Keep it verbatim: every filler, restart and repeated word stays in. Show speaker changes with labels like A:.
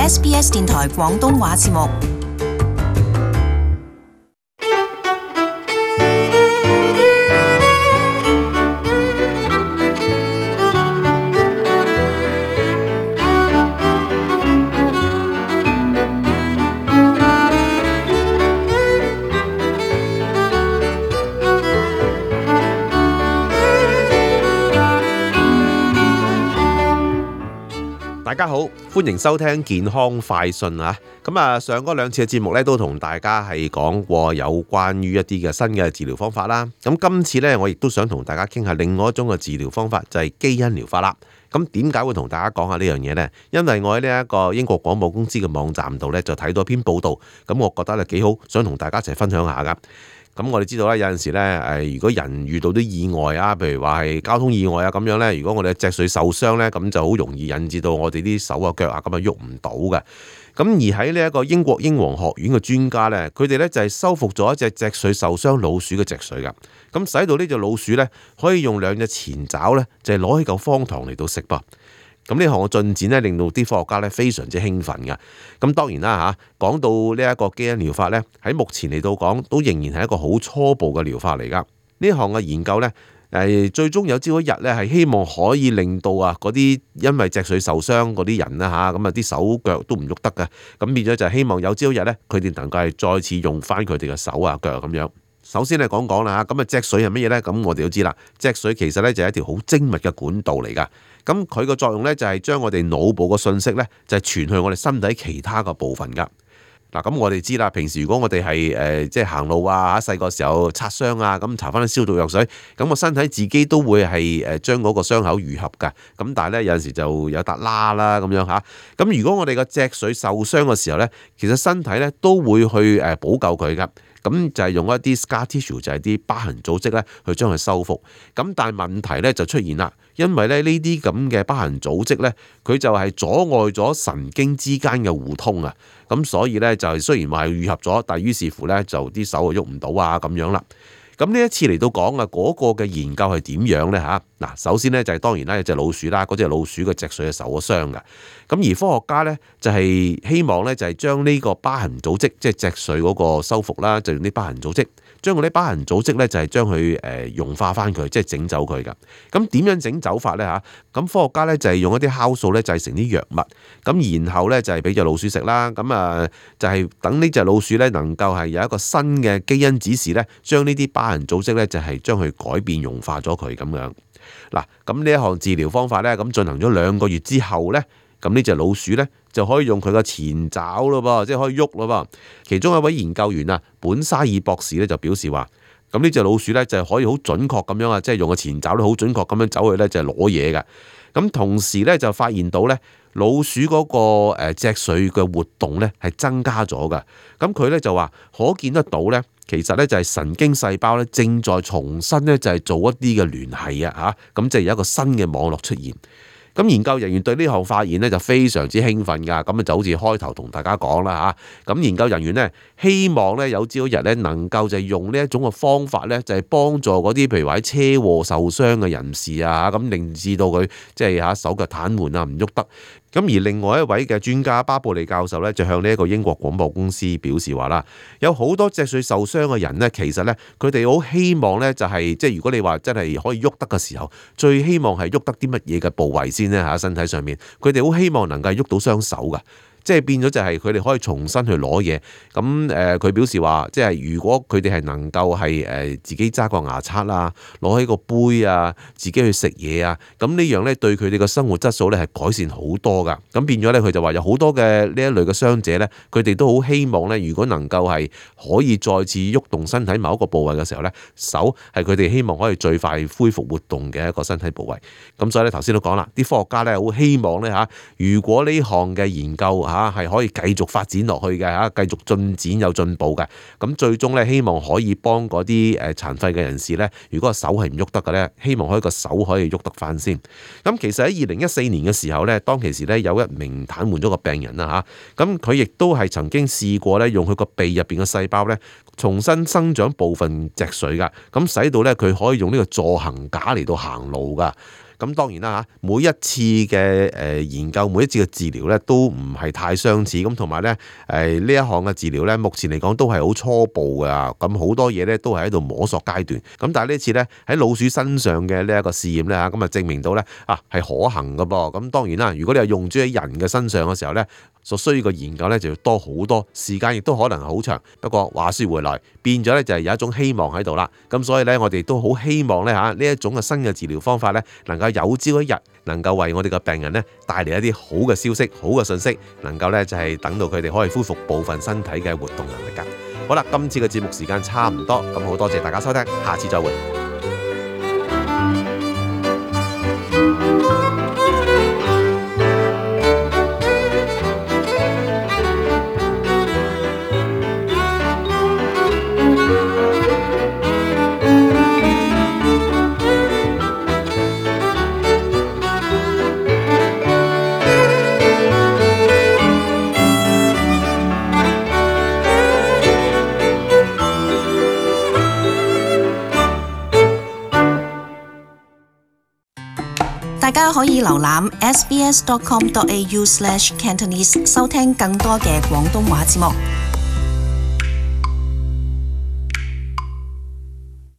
A: S B S 電台廣東話節目。
B: 大家好，歡迎收聽健康快訊啊！咁啊，上嗰兩次嘅節目咧，都同大家係講過有關於一啲嘅新嘅治療方法啦。咁今次咧，我亦都想同大家傾下另外一種嘅治療方法，就係基因療法啦。咁點解會同大家講下呢樣嘢呢？因為我喺呢一個英國廣播公司嘅網站度咧，就睇到一篇報道，咁我覺得咧幾好，想同大家一齊分享下噶。咁我哋知道咧，有陣時咧，誒，如果人遇到啲意外啊，譬如話係交通意外啊咁樣咧，如果我哋脊髓受傷咧，咁就好容易引致到我哋啲手啊腳啊咁啊喐唔到嘅。咁而喺呢一個英國英皇學院嘅專家咧，佢哋咧就係修復咗一隻脊髓受傷老鼠嘅脊髓噶，咁使到呢隻老鼠咧可以用兩隻前爪咧就係攞起嚿方糖嚟到食噃。咁呢項嘅進展咧，令到啲科學家咧非常之興奮嘅。咁當然啦嚇，講到呢一個基因療法咧，喺目前嚟到講，都仍然係一個好初步嘅療法嚟噶。呢項嘅研究咧，誒最終有朝一日咧，係希望可以令到啊嗰啲因為脊髓受傷嗰啲人啦嚇，咁啊啲手腳都唔喐得嘅，咁變咗就係希望有朝一日咧，佢哋能夠係再次用翻佢哋嘅手啊腳咁樣。首先嚟講講啦嚇，咁啊脊髓係乜嘢咧？咁我哋都知啦，脊髓其實咧就係一條好精密嘅管道嚟噶。咁佢個作用咧就係將我哋腦部個信息咧就係傳去我哋身體其他個部分噶。嗱，咁我哋知啦，平時如果我哋係誒即係行路啊，細個時候擦傷啊，咁搽翻啲消毒藥水，咁個身體自己都會係誒將嗰個傷口愈合噶。咁但係咧有陣時就有笪疤啦咁樣嚇。咁如果我哋個脊髓受傷嘅時候咧，其實身體咧都會去誒補救佢噶。咁就係用一啲 scar tissue， 就係啲疤痕組織咧，去將佢修復。咁但係問題咧就出現啦，因為咧呢啲咁嘅疤痕組織咧，佢就係阻礙咗神經之間嘅互通啊。咁所以咧就係雖然話係愈合咗，但係於是乎咧就啲手就喐唔到啊咁樣啦。咁呢一次嚟到講啊，嗰個嘅研究係點樣咧嚇？嗱，首先咧就係當然啦，有隻老鼠啦，嗰隻老鼠嘅脊髓係受咗傷嘅。咁而科學家咧就係希望咧就係將呢個疤痕組織，即係脊髓嗰個修復啦，就用啲疤痕組織，將嗰啲疤痕組織咧就係將佢誒溶化翻佢，即係整走佢㗎。咁點樣整走法咧嚇？咁科學家咧就係用一啲酵素咧製成啲藥物，咁然後咧就係俾隻老鼠食啦。咁啊就係等呢隻老鼠咧能夠係有一個新嘅基因指示咧，將呢啲疤痕組織咧就係將佢改變溶化咗佢咁樣。嗱，咁呢一項治療方法咧，咁進行咗兩個月之後咧，咁呢隻老鼠咧就可以用佢個前爪咯噃，即係可以喐咯噃。其中一位研究員啊，本沙爾博士咧就表示話，咁呢隻老鼠咧就係可以好準確咁樣啊，即係用個前爪咧好準確咁樣走去咧就係攞嘢嘅。咁同時咧就發現到咧老鼠嗰個誒脊髓嘅活動咧係增加咗㗎。咁佢咧就話可見得到咧。其實咧就係神經細胞咧正在重新咧就係做一啲嘅聯繫啊嚇，咁即係有一個新嘅網絡出現。咁研究人員對呢項發現咧就非常之興奮㗎，咁啊就好似開頭同大家講啦嚇。咁研究人員咧希望咧有朝一日咧能夠就係用呢一種嘅方法咧就係幫助嗰啲譬如話喺車禍受傷嘅人士啊，咁令至到佢即係嚇手腳癱瘓啊唔喐得。咁而另外一位嘅專家巴布利教授咧就向呢一個英國廣播公司表示話啦，有好多脊髓受傷嘅人咧，其實咧佢哋好希望咧就係即係如果你話真係可以喐得嘅時候，最希望係喐得啲乜嘢嘅部位先咧嚇身體上面，佢哋好希望能夠喐到雙手㗎。即係變咗就係佢哋可以重新去攞嘢，咁誒佢表示話，即係如果佢哋係能夠係誒自己揸個牙刷啊，攞起個杯啊，自己去食嘢啊，咁呢樣咧對佢哋嘅生活質素咧係改善好多噶。咁變咗咧，佢就話有好多嘅呢一類嘅傷者咧，佢哋都好希望咧，如果能夠係可以再次喐動身體某一個部位嘅時候咧，手係佢哋希望可以最快恢復活動嘅一個身體部位。咁所以咧頭先都講啦，啲科學家咧好希望咧嚇，如果呢項嘅研究嚇，啊，係可以繼續發展落去嘅嚇，繼續進展有進步嘅。咁最終咧，希望可以幫嗰啲誒殘廢嘅人士咧，如果個手係唔喐得嘅咧，希望可以個手可以喐得翻先。咁其實喺二零一四年嘅時候咧，當其時咧有一名癱瘓咗個病人啦嚇，咁佢亦都係曾經試過咧用佢個鼻入邊嘅細胞咧重新生長部分脊髓噶，咁使到咧佢可以用呢個助行架嚟到行路噶。 咁當然啦嚇，每一次嘅誒研究，每一次嘅治療咧都唔係太相似，咁同埋咧誒呢一項嘅治療咧，目前嚟講都係好初步㗎，咁好多嘢咧都係喺度摸索階段。咁但係呢次咧喺老鼠身上嘅呢一個試驗咧嚇，咁啊證明到咧啊係可行㗎噃。咁當然啦，如果你係用咗喺人嘅身上嘅時候咧，所需要嘅研究咧就要多好多，時間亦都可能係好長。不過話說回來，變咗咧就係有一種希望喺度啦。咁所以咧，我哋都好希望咧嚇呢一種嘅新嘅治療方法咧，能夠有朝一日能夠為我哋嘅病人咧帶嚟一啲好嘅消息、好嘅信息，能夠咧就係等到佢哋可以恢復部分身體嘅活動能力㗎。好啦，今次嘅節目時間差唔多，咁好多謝大家收聽，下次再會。
A: 大家可以瀏覽 s b s dot com dot a u slash cantonese 收聽更多嘅廣東話節目。